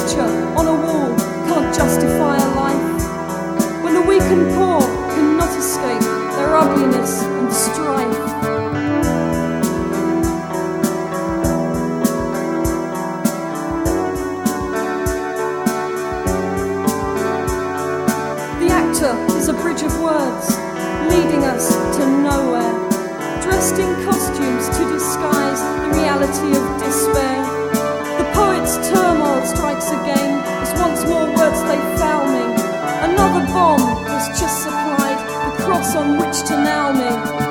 picture on a wall can't justify a life, when the weak and poor cannot escape their ugliness and strife. The actor is a bridge of words, leading us to nowhere, dressed in costumes to disguise the reality of despair. The poet's turmoil strikes again, as once more words they foul me. Another bomb has just supplied the cross on which to nail me.